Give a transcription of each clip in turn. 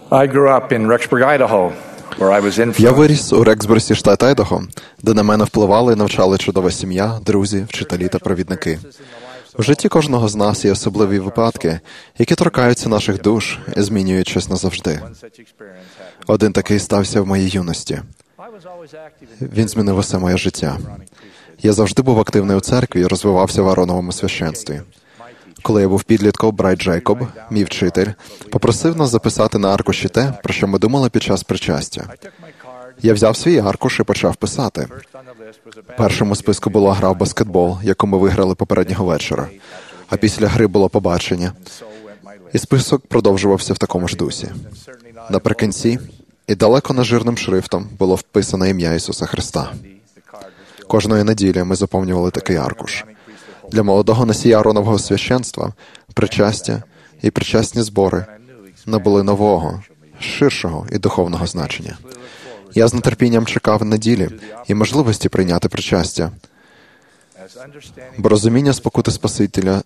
I grew up in Rexburg, Idaho, where I was Я influenced. виріс у Рексбурзі, штат Айдахо, де на мене впливали і навчали чудова сім'я, друзі, вчителі та провідники. В житті кожного з нас є особливі випадки, які торкаються наших душ і змінюють щось назавжди. Один такий стався в моїй юності. Він змінив усе моє життя. Я завжди був активний у церкві і розвивався в Аароновому священстві. Коли я був підлітком, брат Джейкоб, мій вчитель, попросив нас записати на аркуші те, про що ми думали під час причастя. Я взяв свій аркуш і почав писати. В першому списку була гра в баскетбол, яку ми виграли попереднього вечора. А після гри було побачення. І список продовжувався в такому ж дусі. Наприкінці, і далеко не жирним шрифтом, було вписано ім'я Ісуса Христа. Кожної неділі ми заповнювали такий аркуш. Для молодого носія Ааронового священства причастя і причасні збори набули нового, ширшого і духовного значення. Я з нетерпінням чекав неділі і можливості прийняти причастя, бо розуміння спокути Спасителя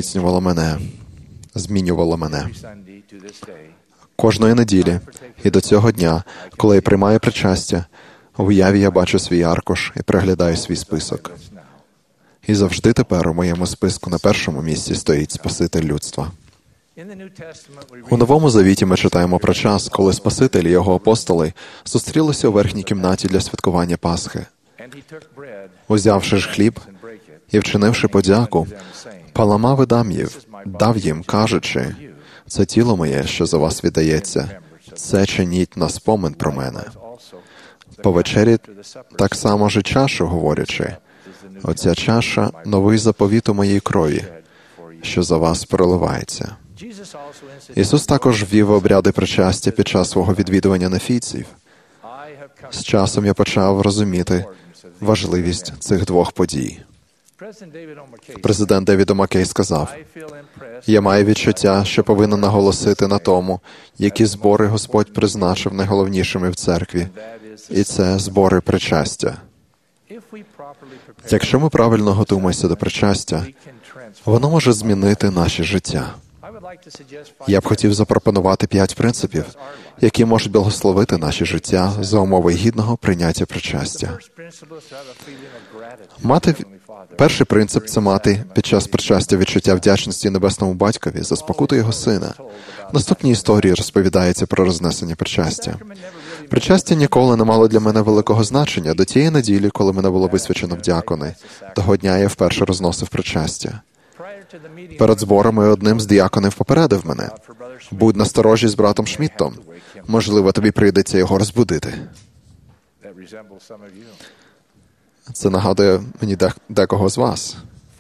змінювало мене. Кожної неділі і до цього дня, коли я приймаю причастя, в уяві я бачу свій аркуш і приглядаю свій список. І завжди тепер у моєму списку на першому місці стоїть Спаситель людства. У Новому Завіті ми читаємо про час, коли Спаситель і його апостоли зустрілися у верхній кімнаті для святкування Пасхи. Узявши ж хліб і вчинивши подяку, поламав і дав їм, кажучи: «Це тіло моє, що за вас віддається, це чиніть на спомин про мене». По вечері так само ж і чашу, говорячи: «Оця чаша – новий заповіт у моїй крові, що за вас проливається». Ісус також ввів обряди причастя під час свого відвідування нефійців. З часом я почав розуміти важливість цих двох подій. Президент Девід О. Маккей сказав: «Я маю відчуття, що повинен наголосити на тому, які збори Господь призначив найголовнішими в церкві, і це збори причастя». Якщо ми правильно готуємося до причастя, воно може змінити наше життя. Я б хотів запропонувати 5 принципів, які можуть благословити наше життя за умови гідного прийняття причастя. Перший принцип – це мати під час причастя відчуття вдячності Небесному Батькові за спокуту Його Сина. В наступній історії розповідається про рознесення причастя. Причастя ніколи не мало для мене великого значення до тієї неділі, коли мене було висвячено в діакони. Того дня я вперше розносив причастя. Перед зборами одним з діаконів попередив мене: «Будь насторожі з братом Шміттом. Можливо, тобі прийдеться його розбудити». Це нагадує мені декого з вас.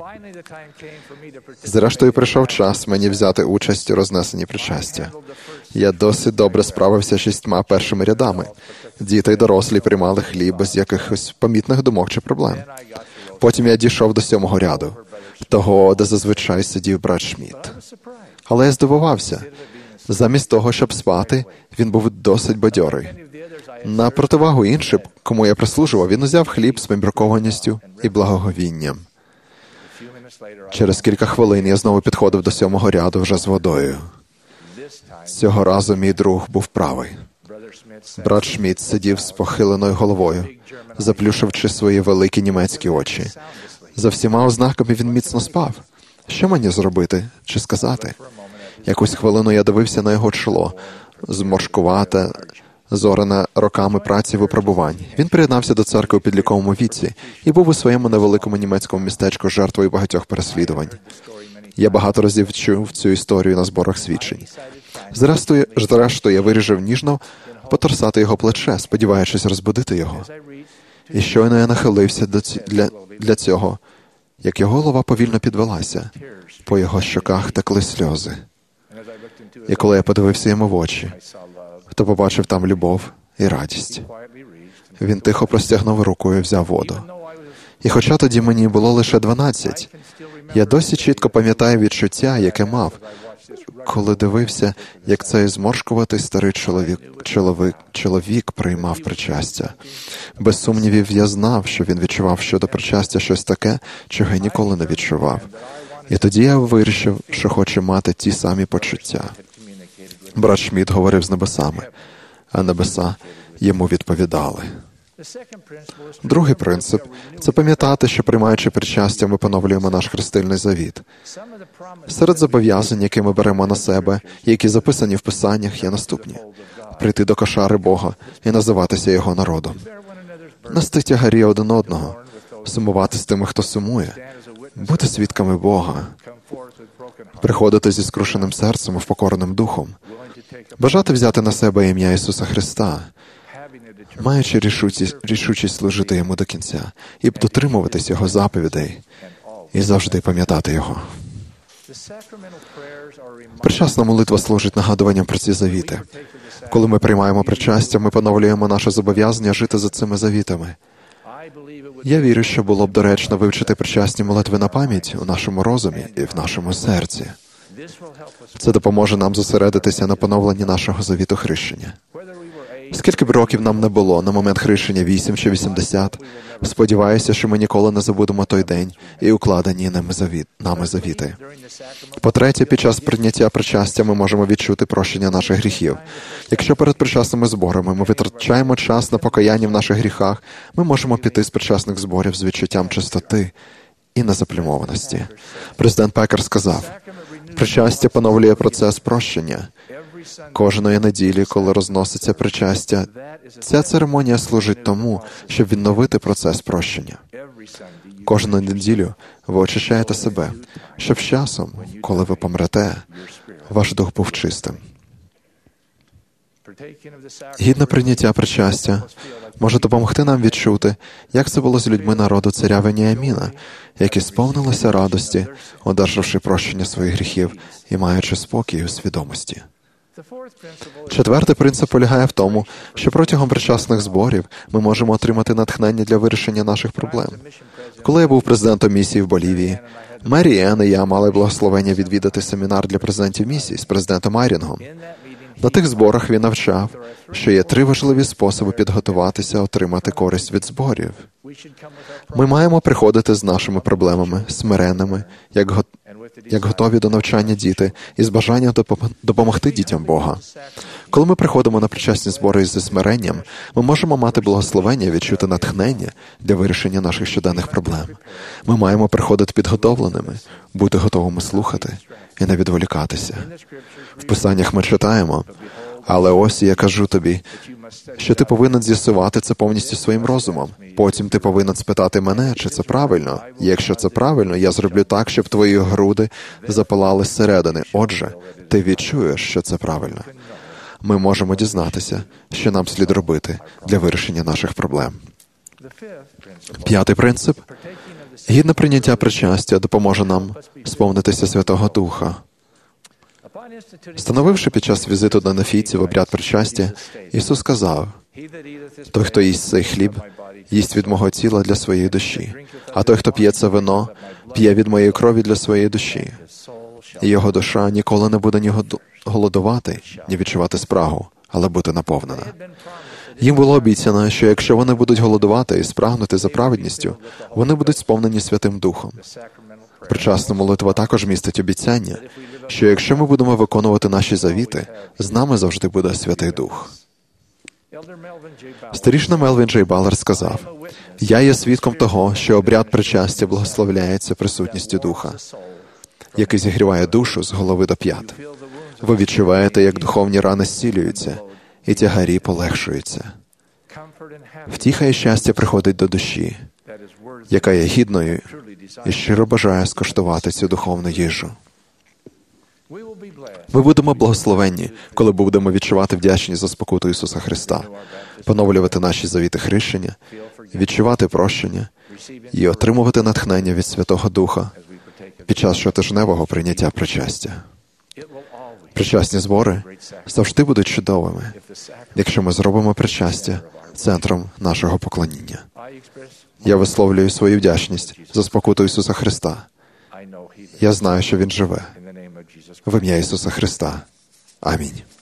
Зрештою, прийшов час мені взяти участь у рознесенні причастя. Я досить добре справився 6 першими рядами. Діти й дорослі приймали хліб без якихось помітних думок чи проблем. Потім я дійшов до 7-го ряду, того, де зазвичай сидів брат Шмітт. Але я здивувався. Замість того, щоб спати, він був досить бадьорий. На противагу іншим, кому я прислужував, він узяв хліб з поміркованістю і благоговінням. Через кілька хвилин я знову підходив до 7-го ряду вже з водою. Цього разу мій друг був правий. Брат Шмітт сидів з похиленою головою, заплющивши свої великі німецькі очі. За всіма ознаками він міцно спав. Що мені зробити? Чи сказати? Якусь хвилину я дивився на його чоло, зморшкувате, зорене роками праці і випробувань. Він приєднався до церкви у підлітковому віці і був у своєму невеликому німецькому містечку жертвою багатьох переслідувань. Я багато разів чув цю історію на зборах свідчень. Зрештою, я вирішив ніжно поторсати його плече, сподіваючись розбудити його. І щойно я нахилився для цього, як його голова повільно підвелася, по його щоках текли сльози. І коли я подивився йому в очі, то побачив там любов і радість. Він тихо простягнув руку і взяв воду. І хоча тоді мені було лише 12, я досі чітко пам'ятаю відчуття, яке мав, коли дивився, як цей зморшкуватий старий чоловік приймав причастя. Без сумнівів, я знав, що він відчував щодо причастя щось таке, чого я ніколи не відчував. І тоді я вирішив, що хочу мати ті самі почуття. Брат Шмідт говорив з небесами, а небеса йому відповідали. Другий принцип – це пам'ятати, що приймаючи причастя, ми поновлюємо наш хрестильний завіт. Серед зобов'язань, які ми беремо на себе, і які записані в Писаннях, є наступні. Прийти до кошари Бога і називатися Його народом. Нести тягарі один одного, сумувати з тими, хто сумує, бути свідками Бога, приходити зі скрушеним серцем і впокореним духом, бажати взяти на себе ім'я Ісуса Христа, маючи рішучість служити Йому до кінця і дотримуватись Його заповідей і завжди пам'ятати Його. Причасна молитва служить нагадуванням про ці завіти. Коли ми приймаємо причастя, ми поновлюємо наше зобов'язання жити за цими завітами. Я вірю, що було б доречно вивчити причасні молитви на пам'ять у нашому розумі і в нашому серці. Це допоможе нам зосередитися на поновленні нашого завіту хрещення. Скільки б років нам не було на момент хрещення, 8 чи 80, сподіваюся, що ми ніколи не забудемо той день і укладені нами завіти. По-третє, під час прийняття причастя ми можемо відчути прощення наших гріхів. Якщо перед причасними зборами ми витрачаємо час на покаяння в наших гріхах, ми можемо піти з причасних зборів з відчуттям чистоти і незаплямованості. Президент Пекер сказав, причастя поновлює процес прощення. Кожної неділі, коли розноситься причастя, ця церемонія служить тому, щоб відновити процес прощення. Кожну неділю ви очищаєте себе, щоб з часом, коли ви помрете, ваш дух був чистим. Гідне прийняття причастя може допомогти нам відчути, як це було з людьми народу царя Веніаміна, які сповнилися радості, одержавши прощення своїх гріхів і маючи спокій у свідомості. Четвертий принцип полягає в тому, що протягом причасних зборів ми можемо отримати натхнення для вирішення наших проблем. Коли я був президентом місії в Болівії, Мері Енн і я мали благословення відвідати семінар для президентів місій з президентом Айрінгом. На тих зборах він навчав, що є 3 важливі способи підготуватися отримати користь від зборів. Ми маємо приходити з нашими проблемами, смиренними, як готові до навчання діти, і з бажанням допомогти дітям Бога. Коли ми приходимо на причасні збори зі смиренням, ми можемо мати благословення і відчути натхнення для вирішення наших щоденних проблем. Ми маємо приходити підготовленими, бути готовими слухати і не відволікатися. В Писаннях ми читаємо, але ось я кажу тобі, що ти повинен з'ясувати це повністю своїм розумом. Потім ти повинен спитати мене, чи це правильно. І якщо це правильно, я зроблю так, щоб твої груди запалали зсередини. Отже, ти відчуєш, що це правильно. Ми можемо дізнатися, що нам слід робити для вирішення наших проблем. П'ятий принцип. Гідне прийняття причастя допоможе нам сповнитися Святого Духа. Встановивши під час візиту до неофійців обряд причастя, Ісус сказав, «Той, хто їсть цей хліб, їсть від мого тіла для своєї душі, а той, хто п'є це вино, п'є від моєї крові для своєї душі. І його душа ніколи не буде ні голодувати, ні відчувати спрагу, але бути наповнена». Їм було обіцяно, що якщо вони будуть голодувати і спрагнути за праведністю, вони будуть сповнені Святим Духом. Причасна молитва також містить обіцяння, що якщо ми будемо виконувати наші завіти, з нами завжди буде Святий Дух. Старішина Мелвін Джей Баллер сказав, «Я є свідком того, що обряд причастя благословляється присутністю Духа, який зігріває душу з голови до п'ят. Ви відчуваєте, як духовні рани зцілюються, і тягарі полегшуються. Втіха і щастя приходить до душі, яка є гідною і щиро бажає скуштувати цю духовну їжу. Ми будемо благословенні, коли будемо відчувати вдячність за спокуту Ісуса Христа, поновлювати наші завіти хрещення, відчувати прощення і отримувати натхнення від Святого Духа під час щотижневого прийняття причастя. Причасні збори завжди будуть чудовими, якщо ми зробимо причастя центром нашого поклоніння. Я висловлюю свою вдячність за спокуту Ісуса Христа. Я знаю, що Він живе. В ім'я Ісуса Христа. Амінь.